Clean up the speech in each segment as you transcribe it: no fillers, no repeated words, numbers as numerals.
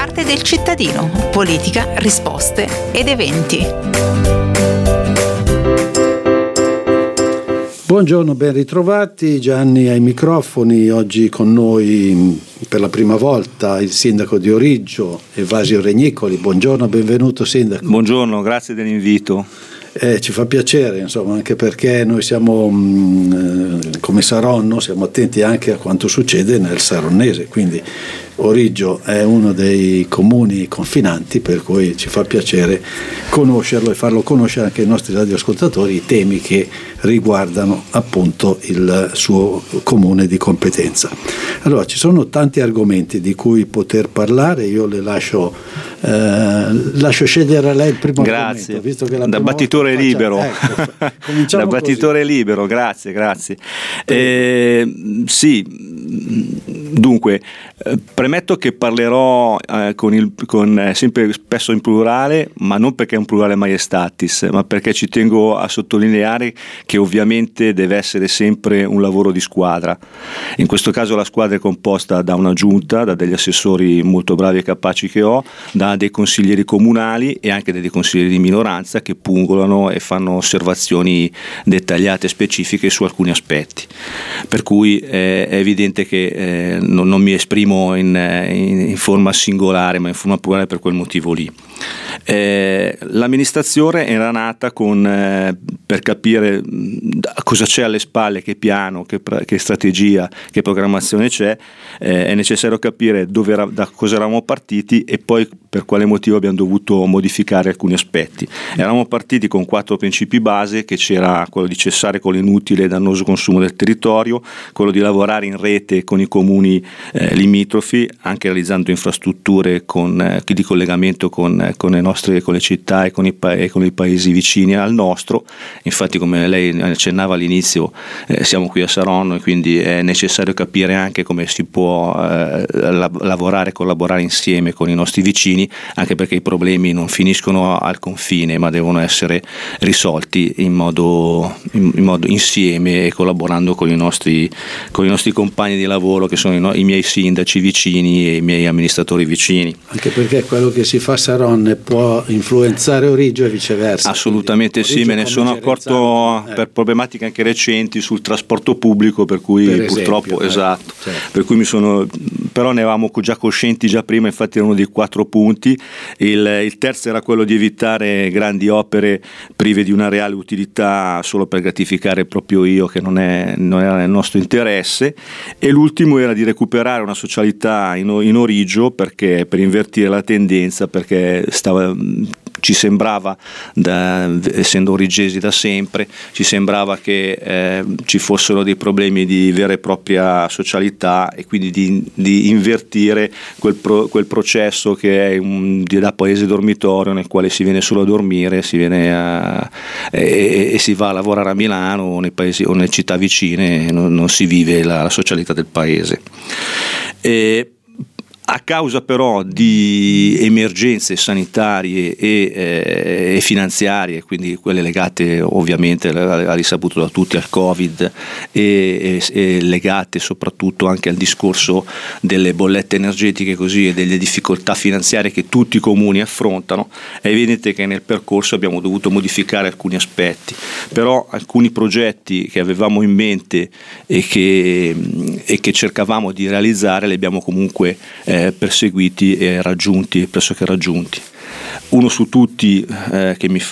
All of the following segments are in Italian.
parte del cittadino, politica, risposte ed eventi. Buongiorno, ben ritrovati. Gianni ai microfoni. Oggi con noi per la prima volta il sindaco di Origgio, Evasio Regnicoli. Buongiorno, benvenuto sindaco. Buongiorno, grazie dell'invito. Ci fa piacere, insomma, anche perché noi siamo come Saronno, siamo attenti anche a quanto succede nel Saronnese, quindi Origgio è uno dei comuni confinanti, per cui ci fa piacere conoscerlo e farlo conoscere anche ai nostri radioascoltatori i temi che riguardano appunto il suo comune di competenza. Allora, ci sono tanti argomenti di cui poter parlare, io le lascio scegliere a lei il primo argomento, visto che da battitore libero. Da battitore libero, grazie. Sì, dunque premetto che parlerò sempre spesso in plurale, ma non perché è un plurale maiestatis, ma perché ci tengo a sottolineare che ovviamente deve essere sempre un lavoro di squadra. In questo caso la squadra è composta da una giunta, da degli assessori molto bravi e capaci che ho, da dei consiglieri comunali e anche dei consiglieri di minoranza che pungolano e fanno osservazioni dettagliate e specifiche su alcuni aspetti. Per cui è evidente che non mi esprimo in forma singolare, ma in forma plurale per quel motivo lì. L'amministrazione era nata per capire cosa c'è alle spalle, che piano, che strategia, che programmazione c'è. È necessario capire da cosa eravamo partiti e poi per quale motivo abbiamo dovuto modificare alcuni aspetti. Eravamo partiti con 4 principi base, che c'era quello di cessare con l'inutile e dannoso consumo del territorio, quello di lavorare in rete con i comuni limitrofi, anche realizzando infrastrutture di collegamento con le città e con i paesi vicini al nostro. Infatti, come lei accennava all'inizio, siamo qui a Saronno e quindi è necessario capire anche come si può lavorare e collaborare insieme con i nostri vicini, anche perché i problemi non finiscono al confine ma devono essere risolti in modo insieme e collaborando con i nostri compagni di lavoro, che sono i miei sindaci vicini e i miei amministratori vicini. Anche perché quello che si fa a Saronno può influenzare Origgio e viceversa. Assolutamente sì, me ne sono accorto per problematiche anche recenti sul trasporto pubblico, per cui purtroppo esatto. Certo. Per cui però ne avevamo già coscienti già prima, infatti era uno dei 4 punti. Il terzo era quello di evitare grandi opere prive di una reale utilità solo per gratificare proprio io, che non era nel nostro interesse, e l'ultimo era di recuperare una socialità in Origgio, perché per invertire la tendenza, perché ci sembrava, essendo origgesi da sempre, ci sembrava che ci fossero dei problemi di vera e propria socialità, e quindi di invertire quel processo che è da paese dormitorio, nel quale si viene solo a dormire, e si va a lavorare a Milano o nei paesi o nelle città vicine, e non si vive la socialità del paese. A causa però di emergenze sanitarie e finanziarie, quindi quelle legate ovviamente, ha risaputo da tutti, al Covid e legate soprattutto anche al discorso delle bollette energetiche e delle difficoltà finanziarie che tutti i comuni affrontano, è evidente che nel percorso abbiamo dovuto modificare alcuni aspetti, però alcuni progetti che avevamo in mente e che cercavamo di realizzare li abbiamo comunque perseguiti e pressoché raggiunti. Uno su tutti che mi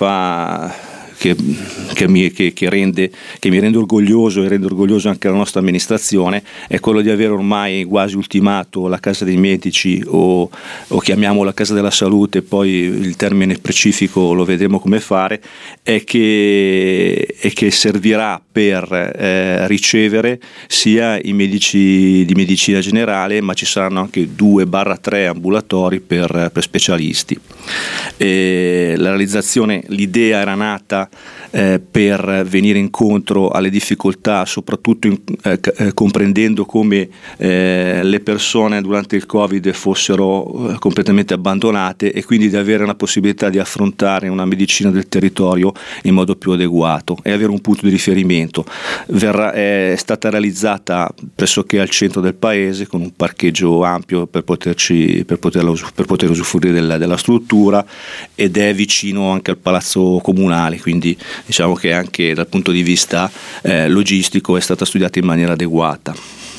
rende orgoglioso e rende orgoglioso anche la nostra amministrazione è quello di aver ormai quasi ultimato la Casa dei Medici, o chiamiamola Casa della Salute, poi il termine specifico lo vedremo come fare, e che servirà per ricevere sia i medici di medicina generale, ma ci saranno anche 2-3 ambulatori per specialisti. L'idea era nata struttura per venire incontro alle difficoltà, soprattutto comprendendo come le persone durante il Covid fossero completamente abbandonate, e quindi di avere una possibilità di affrontare una medicina del territorio in modo più adeguato e avere un punto di riferimento. È stata realizzata pressoché al centro del paese, con un parcheggio ampio per poter usufruire della struttura, ed è vicino anche al palazzo comunale, quindi diciamo che anche dal punto di vista logistico è stata studiata in maniera adeguata.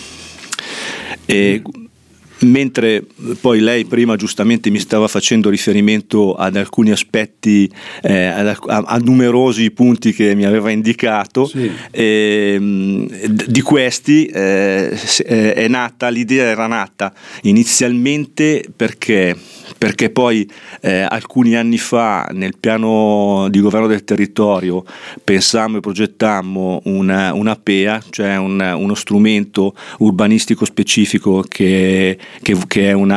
Mentre poi lei prima giustamente mi stava facendo riferimento ad alcuni aspetti, a numerosi punti che mi aveva indicato, sì. Di questi l'idea era nata inizialmente perché poi alcuni anni fa nel piano di governo del territorio pensammo e progettammo una PEA, cioè uno strumento urbanistico specifico che è un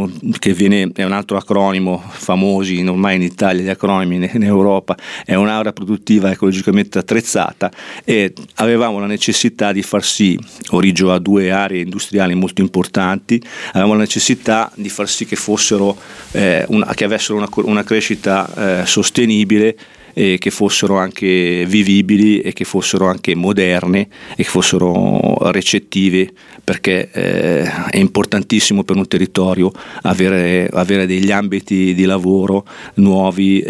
altro acronimo famosi ormai in Italia, gli acronimi in Europa, è un'area produttiva ecologicamente attrezzata, e avevamo la necessità di far sì, Origgio ha 2 aree industriali molto importanti, avevamo la necessità di far sì che fossero che avessero una crescita sostenibile, e che fossero anche vivibili e che fossero anche moderne e che fossero recettive, perché è importantissimo per un territorio avere degli ambiti di lavoro nuovi,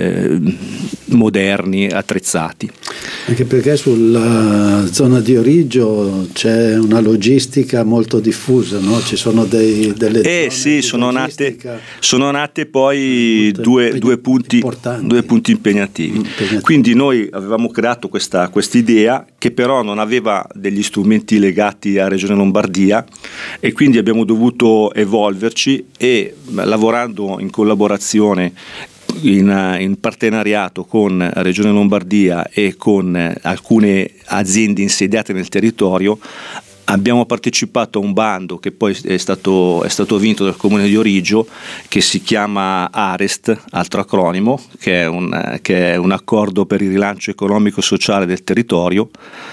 moderni, attrezzati. Anche perché sulla zona di Origgio c'è una logistica molto diffusa, no? Ci sono delle sì, sono nate poi due punti impegnativi. Quindi noi avevamo creato questa idea, che però non aveva degli strumenti legati a Regione Lombardia, e quindi abbiamo dovuto evolverci, e lavorando in collaborazione in partenariato con Regione Lombardia e con alcune aziende insediate nel territorio, abbiamo partecipato a un bando che poi è stato vinto dal Comune di Origgio, che si chiama AREST, altro acronimo, che è un accordo per il rilancio economico e sociale del territorio,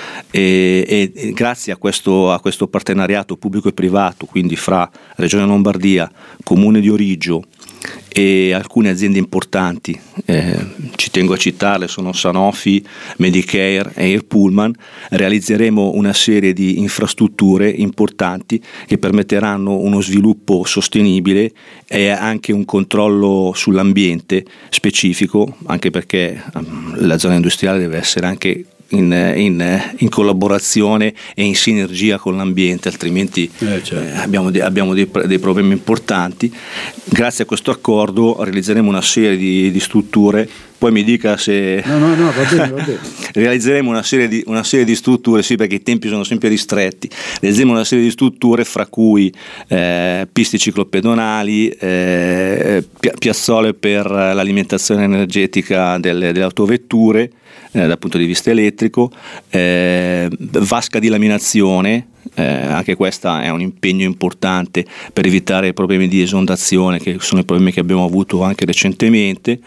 e grazie a questo partenariato pubblico e privato, quindi fra Regione Lombardia, Comune di Origgio e alcune aziende importanti, ci tengo a citarle, sono Sanofi, Medicare e Air Pullman, realizzeremo una serie di infrastrutture importanti che permetteranno uno sviluppo sostenibile e anche un controllo sull'ambiente specifico, anche perché la zona industriale deve essere anche in collaborazione e in sinergia con l'ambiente, altrimenti abbiamo dei problemi importanti. Grazie a questo accordo realizzeremo una serie di strutture. Poi mi dica se no, va bene. Realizzeremo una serie di strutture, sì, perché i tempi sono sempre ristretti. Realizzeremo una serie di strutture, fra cui piste ciclopedonali, piazzole per l'alimentazione energetica delle autovetture dal punto di vista elettrico, vasca di laminazione. Anche questa è un impegno importante per evitare problemi di esondazione, che sono i problemi che abbiamo avuto anche recentemente,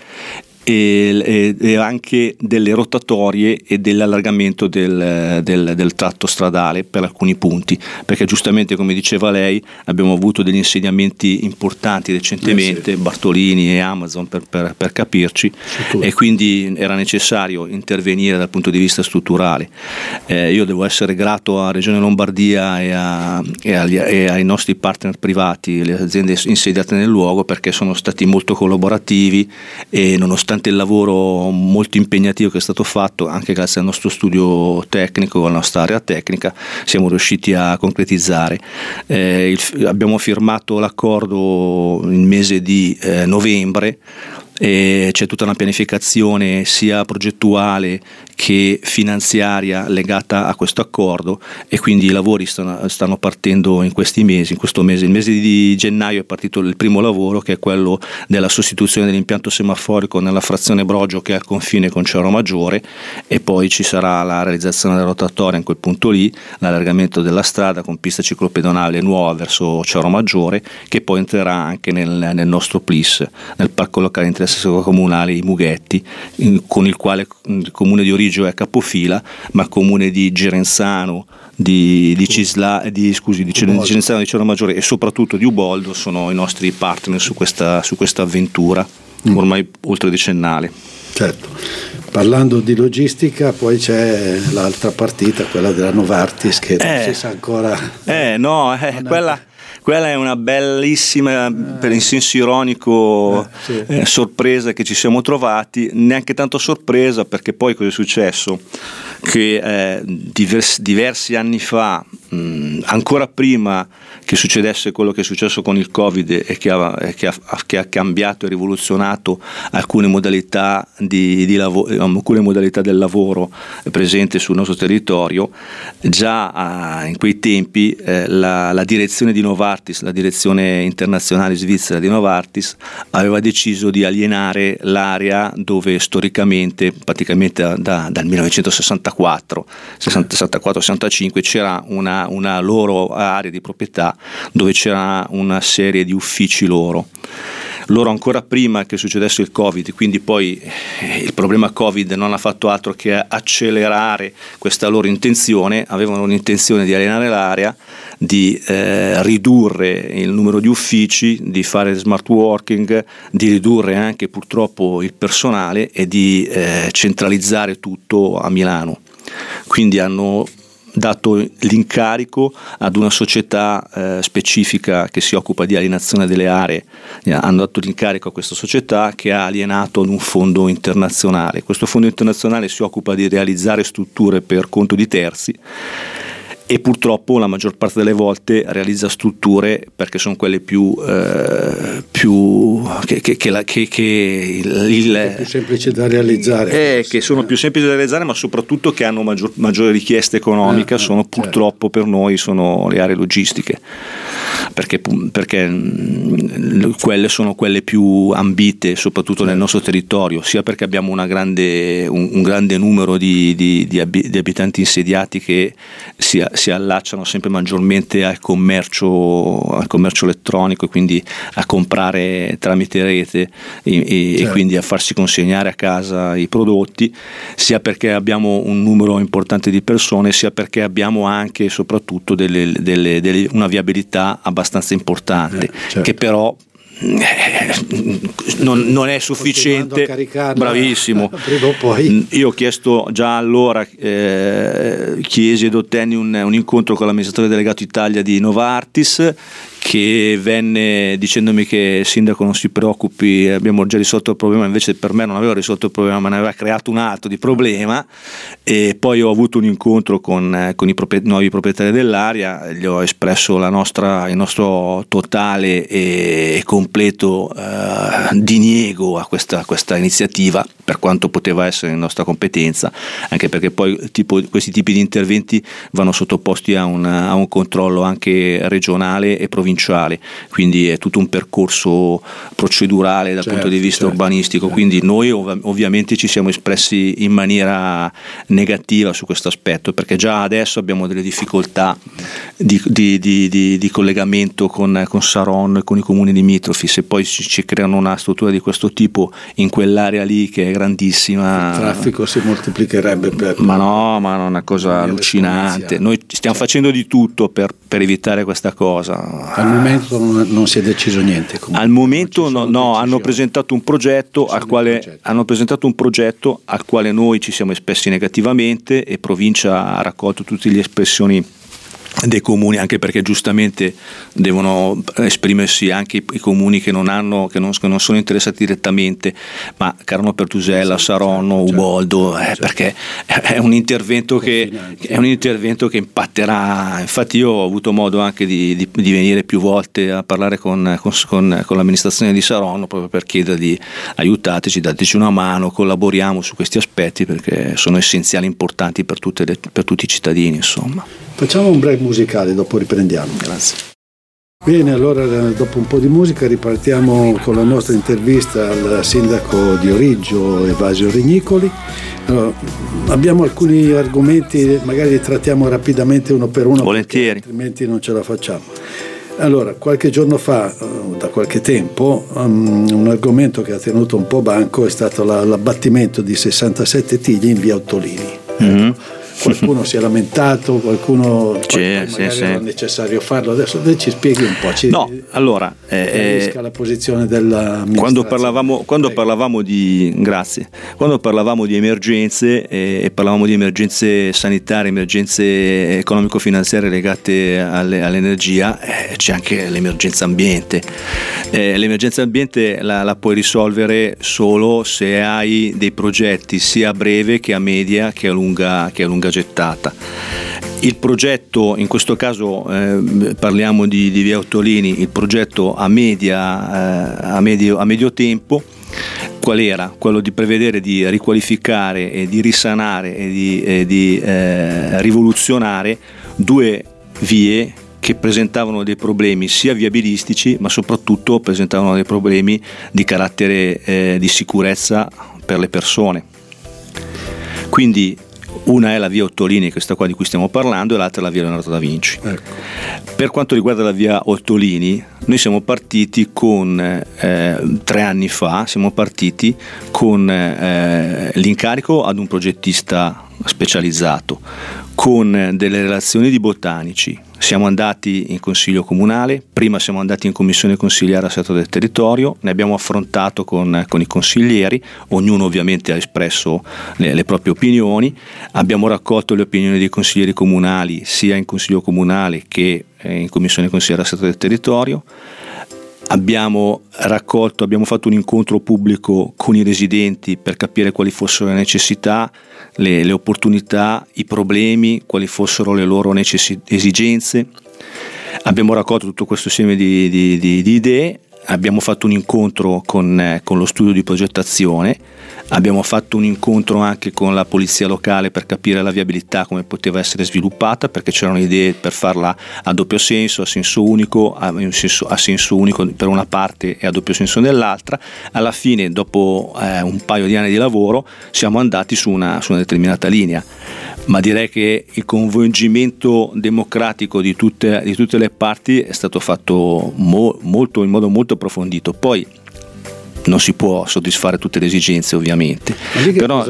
e anche delle rotatorie e dell'allargamento del tratto stradale per alcuni punti, perché giustamente, come diceva lei, abbiamo avuto degli insediamenti importanti recentemente, Bartolini e Amazon per capirci, e quindi era necessario intervenire dal punto di vista strutturale. Io devo essere grato a Regione Lombardia e ai nostri partner privati, le aziende insediate nel luogo, perché sono stati molto collaborativi, e nonostante il lavoro molto impegnativo che è stato fatto, anche grazie al nostro studio tecnico, alla nostra area tecnica, siamo riusciti a concretizzare. Abbiamo firmato l'accordo nel mese di novembre, e c'è tutta una pianificazione sia progettuale che finanziaria legata a questo accordo, e quindi i lavori stanno partendo in questo mese. Il mese di gennaio è partito il primo lavoro, che è quello della sostituzione dell'impianto semaforico nella frazione Brogio, che è al confine con Cerro Maggiore, e poi ci sarà la realizzazione della rotatoria in quel punto lì, l'allargamento della strada con pista ciclopedonale nuova verso Cerro Maggiore, che poi entrerà anche nel nostro PLIS, nel parco locale di interesse assessore comunale I Mughetti, con il quale il comune di Origgio è capofila, ma il comune di Gerenzano, di Celenzano, di Cerro Maggiore e soprattutto di Uboldo sono i nostri partner su questa avventura ormai oltre decennale. Certo. Parlando di logistica, poi c'è l'altra partita, quella della Novartis, che non si sa ancora. Quella è una bellissima, per in senso ironico, sorpresa che ci siamo trovati, neanche tanto sorpresa, perché poi cosa è successo? Che diversi anni fa, ancora prima che succedesse quello che è successo con il Covid e che ha cambiato e rivoluzionato alcune modalità alcune modalità del lavoro presenti sul nostro territorio, già in quei tempi la direzione di Novartis, la direzione internazionale svizzera di Novartis, aveva deciso di alienare l'area dove storicamente, praticamente dal 1964-65 c'era una loro area di proprietà dove c'era una serie di uffici loro ancora prima che succedesse il Covid, quindi poi il problema Covid non ha fatto altro che accelerare questa loro intenzione. Avevano l'intenzione di alienare l'area, di ridurre il numero di uffici, di fare smart working, di ridurre anche purtroppo il personale e di centralizzare tutto a Milano. Quindi hanno dato l'incarico ad una società specifica che si occupa di alienazione delle aree, hanno dato l'incarico a questa società che ha alienato ad un fondo internazionale. Questo fondo internazionale si occupa di realizzare strutture per conto di terzi e purtroppo la maggior parte delle volte realizza strutture perché sono quelle più semplici da realizzare, che sono più semplici da realizzare, ma soprattutto che hanno maggiore richiesta economica. Sono purtroppo per noi sono le aree logistiche, perché quelle sono quelle più ambite soprattutto nel nostro territorio, sia perché abbiamo un grande numero di abitanti insediati che si allacciano sempre maggiormente al commercio elettronico e quindi a comprare tramite rete e quindi a farsi consegnare a casa i prodotti, sia perché abbiamo un numero importante di persone, sia perché abbiamo anche e soprattutto una viabilità abbastanza importante, che però non è sufficiente. Bravissimo. Io ho chiesto già allora, chiesi ed ottenni un incontro con l'amministratore delegato Italia di Novartis, che venne dicendomi che il sindaco non si preoccupi, abbiamo già risolto il problema. Invece per me non aveva risolto il problema, ma ne aveva creato un altro di problema. E poi ho avuto un incontro con i nuovi proprietari dell'area, gli ho espresso il nostro totale e completo diniego a questa iniziativa, per quanto poteva essere in nostra competenza, anche perché poi questi tipi di interventi vanno sottoposti a un controllo anche regionale e provinciale, quindi è tutto un percorso procedurale dal punto di vista urbanistico. Quindi noi ovviamente ci siamo espressi in maniera negativa su questo aspetto, perché già adesso abbiamo delle difficoltà di collegamento con Saronno e con i comuni limitrofi. Se poi ci creano una struttura di questo tipo in quell'area lì che è grandissima, il traffico si moltiplicherebbe ma è una cosa allucinante. Noi stiamo facendo di tutto per evitare questa cosa. Al momento non si è deciso niente. Al momento hanno presentato un progetto al quale noi ci siamo espressi negativamente, e Provincia ha raccolto tutte le espressioni dei comuni, anche perché giustamente devono esprimersi anche i comuni che non sono interessati direttamente, ma Carno Pertusella, Saronno, Uboldo, perché è un intervento che impatterà. Infatti io ho avuto modo anche di venire più volte a parlare con l'amministrazione di Saronno, proprio per chiedere di aiutateci, dateci una mano, collaboriamo su questi aspetti, perché sono essenziali, importanti per tutti i cittadini, insomma. Facciamo un break musicale, dopo riprendiamo. Grazie. Bene, allora dopo un po' di musica ripartiamo con la nostra intervista al sindaco di Origgio, Evasio Rignicoli. Allora, abbiamo alcuni argomenti, magari li trattiamo rapidamente uno per uno, volentieri, altrimenti non ce la facciamo. Allora, qualche giorno fa, da qualche tempo, un argomento che ha tenuto un po' banco è stato l'abbattimento di 67 tigli in via Ottolini. Mm-hmm. Qualcuno si è lamentato, qualcuno sì. era necessario farlo. Adesso ci spieghi un po'. Allora, la posizione dell'amministrazione. Quando parlavamo di emergenze e parlavamo di emergenze sanitarie, emergenze economico-finanziarie legate all'energia, c'è anche l'emergenza ambiente. L'emergenza ambiente la puoi risolvere solo se hai dei progetti sia a breve che a media che a lunga gettata. Il progetto, in questo caso parliamo di via Ottolini, il progetto a medio tempo, qual era? Quello di prevedere di riqualificare e di risanare e di rivoluzionare due vie che presentavano dei problemi sia viabilistici, ma soprattutto presentavano dei problemi di carattere di sicurezza per le persone. Quindi una è la via Ottolini, questa qua di cui stiamo parlando, e l'altra è la via Leonardo da Vinci. Ecco. Per quanto riguarda la via Ottolini, noi siamo partiti con 3 anni fa, con l'incarico ad un progettista specializzato, con delle relazioni di botanici. Siamo andati in consiglio comunale, prima siamo andati in commissione consigliare assetto del territorio, ne abbiamo affrontato con i consiglieri, ognuno ovviamente ha espresso le proprie opinioni, abbiamo raccolto le opinioni dei consiglieri comunali sia in consiglio comunale che in commissione consigliare assetto del territorio. Abbiamo fatto un incontro pubblico con i residenti per capire quali fossero le necessità, le opportunità, i problemi, quali fossero le loro esigenze. Abbiamo raccolto tutto questo insieme di idee, abbiamo fatto un incontro con lo studio di progettazione, abbiamo fatto un incontro anche con la polizia locale per capire la viabilità, come poteva essere sviluppata, perché c'erano idee per farla a doppio senso, a senso unico, a senso unico per una parte e a doppio senso nell'altra. Alla fine, dopo un paio di anni di lavoro, siamo andati su una determinata linea, ma direi che il coinvolgimento democratico di tutte le parti è stato fatto in modo molto approfondito. Poi non si può soddisfare tutte le esigenze, ovviamente, però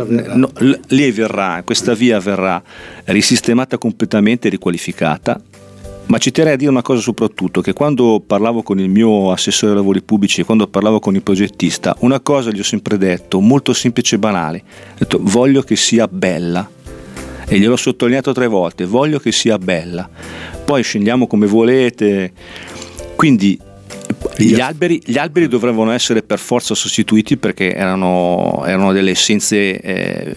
questa via verrà risistemata completamente e riqualificata. Ma ci terrei a dire una cosa soprattutto, che quando parlavo con il mio assessore ai lavori pubblici e quando parlavo con il progettista, una cosa gli ho sempre detto, molto semplice e banale: ho detto, voglio che sia bella, e gliel'ho sottolineato 3 volte, voglio che sia bella, poi scendiamo come volete. Quindi gli alberi dovevano essere per forza sostituiti, perché erano delle essenze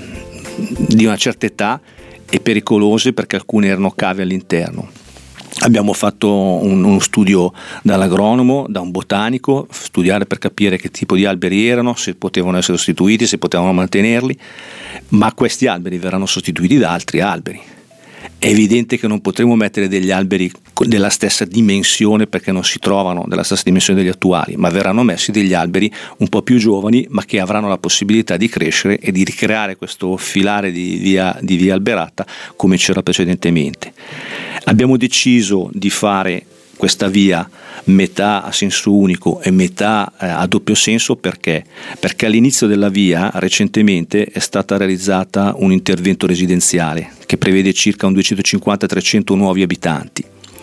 di una certa età e pericolose, perché alcune erano cave all'interno. Abbiamo fatto uno studio dall'agronomo, da un botanico, studiare per capire che tipo di alberi erano, se potevano essere sostituiti, se potevano mantenerli, ma questi alberi verranno sostituiti da altri alberi. È evidente che non potremo mettere degli alberi della stessa dimensione, perché non si trovano della stessa dimensione degli attuali, ma verranno messi degli alberi un po' più giovani, ma che avranno la possibilità di crescere e di ricreare questo filare di via alberata come c'era precedentemente. Abbiamo deciso di fare questa via metà a senso unico e metà a doppio senso, perché all'inizio della via recentemente è stata realizzata un intervento residenziale che prevede circa un 250-300 nuovi abitanti,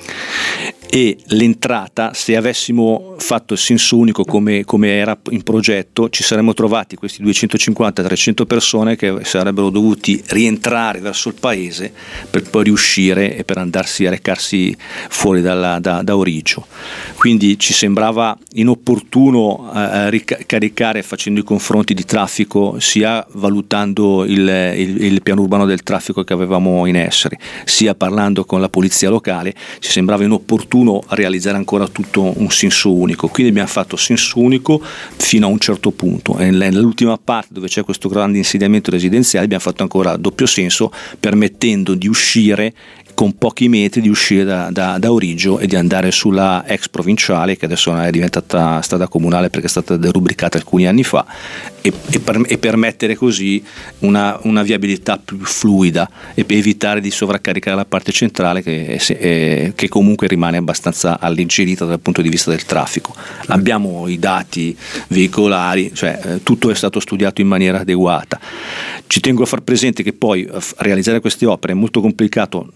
e l'entrata, se avessimo fatto il senso unico come era in progetto, ci saremmo trovati questi 250-300 persone che sarebbero dovuti rientrare verso il paese per poi riuscire e per andarsi a recarsi fuori da Origgio. Quindi ci sembrava inopportuno ricaricare, facendo i confronti di traffico, sia valutando il piano urbano del traffico che avevamo in essere, sia parlando con la polizia locale, ci sembrava inopportuno realizzare ancora tutto un senso unico. Quindi abbiamo fatto senso unico fino a un certo punto, e nell'ultima parte, dove c'è questo grande insediamento residenziale, abbiamo fatto ancora doppio senso, permettendo di uscire con pochi metri di uscire da Origgio e di andare sulla ex provinciale, che adesso è diventata strada comunale perché è stata derubricata alcuni anni fa, e permettere così una viabilità più fluida e per evitare di sovraccaricare la parte centrale che comunque rimane abbastanza alleggerita dal punto di vista del traffico. Abbiamo i dati veicolari, cioè tutto è stato studiato in maniera adeguata. Ci tengo a far presente che poi realizzare queste opere è molto complicato,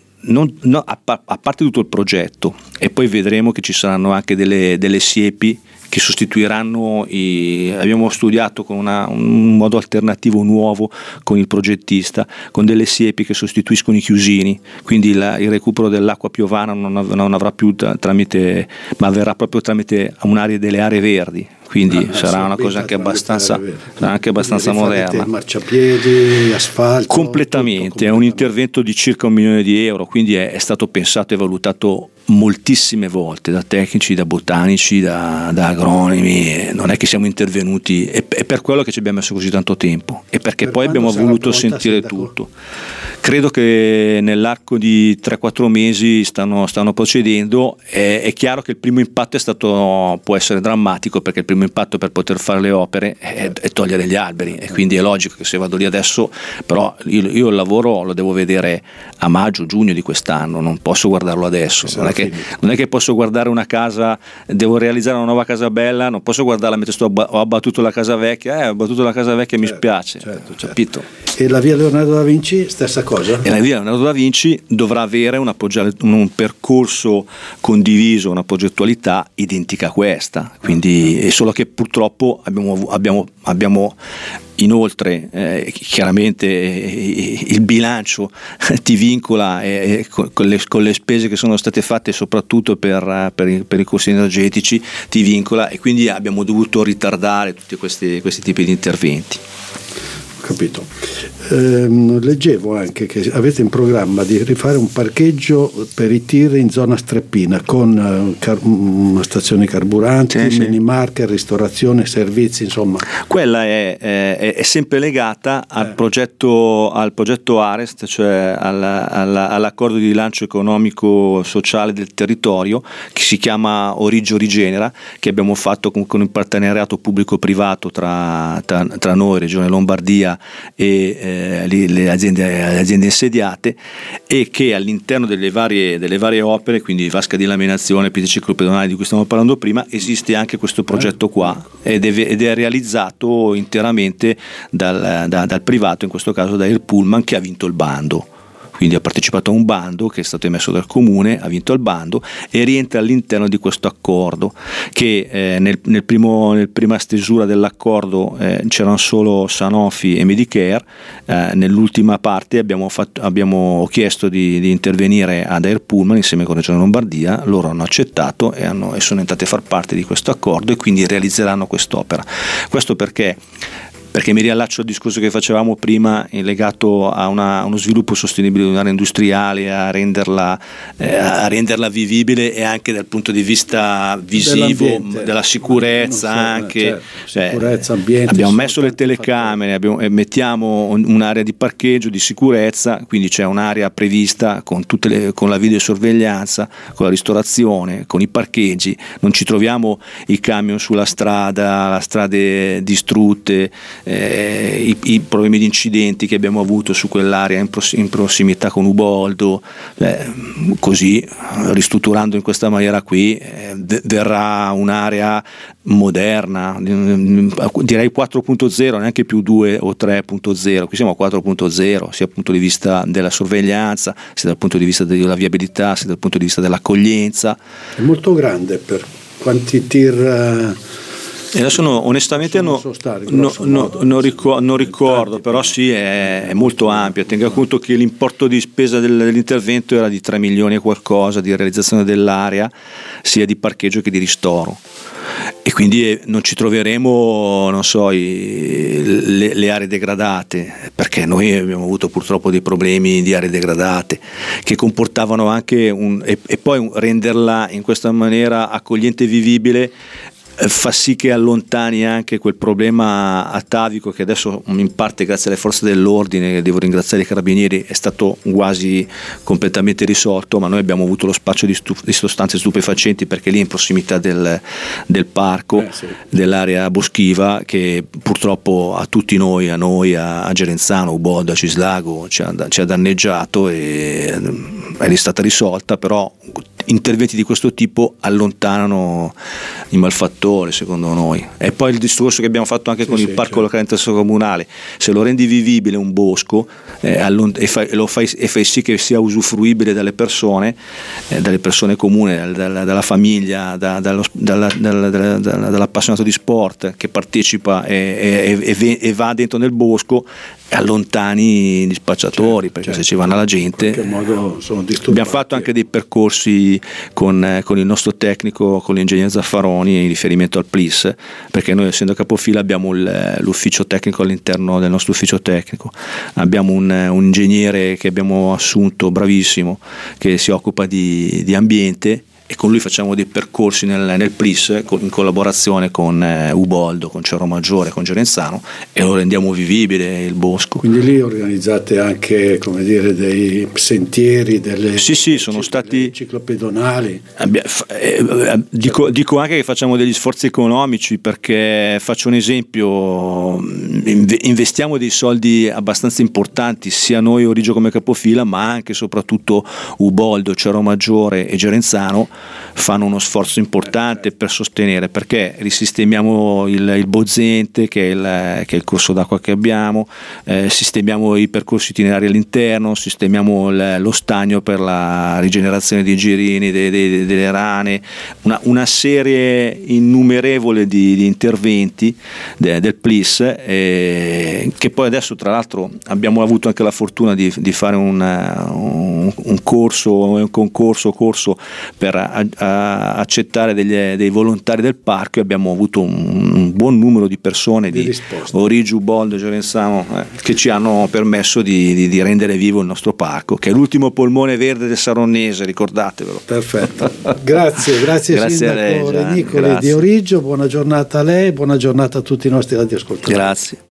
a parte tutto il progetto, e poi vedremo che ci saranno anche delle siepi che sostituiranno abbiamo studiato con un modo alternativo nuovo con il progettista, con delle siepi che sostituiscono i chiusini, quindi il recupero dell'acqua piovana non avrà più ma avverrà proprio tramite un'area delle aree verdi, quindi sarà una cosa anche abbastanza moderna. Marciapiedi, asfalto, completamente. È un intervento di circa €1 milione, quindi è stato pensato e valutato moltissime volte da tecnici, da botanici, da agronomi. Non è che siamo intervenuti, è per quello che ci abbiamo messo così tanto tempo, e perché poi abbiamo voluto sentire tutto. Credo che nell'arco di 3-4 mesi stanno procedendo. È chiaro che il primo impatto può essere drammatico, perché il primo impatto per poter fare le opere è togliere gli alberi, e quindi è logico che se vado lì adesso, però io il lavoro lo devo vedere a maggio, giugno di quest'anno, non posso guardarlo adesso. Non è che posso guardare una casa, devo realizzare una nuova casa bella, non posso guardarla mentre ho abbattuto la casa vecchia, mi spiace, capito? E la via Leonardo da Vinci, stessa cosa? E la via Leonardo da Vinci dovrà avere un percorso condiviso, una progettualità identica a questa, quindi è solo che purtroppo abbiamo inoltre chiaramente il bilancio ti vincola, con le spese che sono state fatte soprattutto per i costi energetici ti vincola, e quindi abbiamo dovuto ritardare tutti questi tipi di interventi. Capito. Leggevo anche che avete in programma di rifare un parcheggio per i tir in zona Streppina con stazioni carburanti, mini market, ristorazione, servizi, insomma. Quella è sempre legata al progetto Arest, cioè all'accordo di rilancio economico sociale del territorio, che si chiama Origgio Rigenera, che abbiamo fatto con un partenariato pubblico-privato tra noi, Regione Lombardia e le aziende insediate, e che all'interno delle varie opere, quindi vasca di laminazione, piste ciclopedonali di cui stiamo parlando prima, esiste anche questo progetto qua, ed è realizzato interamente dal privato, in questo caso da Air Pullman, che ha vinto il bando. Quindi ha partecipato a un bando che è stato emesso dal comune, ha vinto il bando e rientra all'interno di questo accordo, che nel prima stesura dell'accordo c'erano solo Sanofi e Medicare. Nell'ultima parte abbiamo chiesto di intervenire ad Air Pullman insieme con Regione Lombardia. Loro hanno accettato e sono entrati a far parte di questo accordo, e quindi realizzeranno quest'opera. Questo perché mi riallaccio al discorso che facevamo prima, legato a uno sviluppo sostenibile di un'area industriale, a renderla vivibile, e anche dal punto di vista visivo, della sicurezza, anche sicurezza, ambiente. Abbiamo messo le telecamere, mettiamo un'area di parcheggio di sicurezza, quindi c'è un'area prevista con la videosorveglianza, con la ristorazione, con i parcheggi. Non ci troviamo i camion sulla strada, le strade distrutte, i problemi di incidenti che abbiamo avuto su quell'area in prossimità con Uboldo. Così, ristrutturando in questa maniera qui, verrà un'area moderna, direi 4.0, neanche più 2 o 3.0. Qui siamo a 4.0, sia dal punto di vista della sorveglianza, sia dal punto di vista della viabilità, sia dal punto di vista dell'accoglienza. È molto grande. Per quanti tir? E adesso onestamente non ricordo, però sì, è molto ampio. Tenga conto che l'importo di spesa dell'intervento era di 3 milioni e qualcosa di realizzazione dell'area, sia di parcheggio che di ristoro, e quindi non ci troveremo, non so, le aree degradate, perché noi abbiamo avuto purtroppo dei problemi di aree degradate che comportavano anche e poi renderla in questa maniera accogliente e vivibile fa sì che allontani anche quel problema atavico che adesso in parte grazie alle forze dell'ordine, devo ringraziare i carabinieri, è stato quasi completamente risolto, ma noi abbiamo avuto lo spaccio di sostanze stupefacenti perché lì in prossimità del parco, sì, dell'area boschiva, che purtroppo a tutti noi, a Gerenzano, Uboldo, a Cislago ci ha danneggiato, e è stata risolta, però interventi di questo tipo allontanano i malfattori, secondo noi. E poi il discorso che abbiamo fatto anche con il parco locale comunale: se lo rendi vivibile un bosco e fai sì che sia usufruibile dalle persone comuni, dalla famiglia, dall'appassionato di sport che partecipa e va dentro nel bosco, allontani gli spacciatori, perché se ci vanno la gente, in qualche modo sono disturbati. Abbiamo fatto anche dei percorsi con il nostro tecnico, con l'ingegner Zaffaroni, in riferimento al PLIS, perché noi, essendo capofila, abbiamo l'ufficio tecnico all'interno del nostro ufficio tecnico, abbiamo un ingegnere che abbiamo assunto, bravissimo, che si occupa di ambiente, e con lui facciamo dei percorsi nel PLIS in collaborazione con Uboldo, con Cerro Maggiore, con Gerenzano, e lo rendiamo vivibile il bosco. Quindi lì organizzate anche, come dire, dei sentieri, delle sono stati ciclopedonali. Dico anche che facciamo degli sforzi economici, perché faccio un esempio: investiamo dei soldi abbastanza importanti, sia noi Origio come capofila, ma anche e soprattutto Uboldo, Cerro Maggiore e Gerenzano fanno uno sforzo importante per sostenere, perché risistemiamo il Bozzente, che è il corso d'acqua che abbiamo, sistemiamo i percorsi itinerari all'interno, sistemiamo lo stagno per la rigenerazione dei girini, delle rane, una serie innumerevole di interventi del PLIS, che poi adesso, tra l'altro, abbiamo avuto anche la fortuna di fare un concorso per accettare dei volontari del parco, e abbiamo avuto un buon numero di persone di Origio, Uboldo, Gerenzano, che ci hanno permesso di rendere vivo il nostro parco, che è l'ultimo polmone verde del Saronnese, ricordatevelo. Perfetto, grazie Sindaco Renicoli di Origio, buona giornata a lei, buona giornata a tutti i nostri radioascoltatori. Grazie.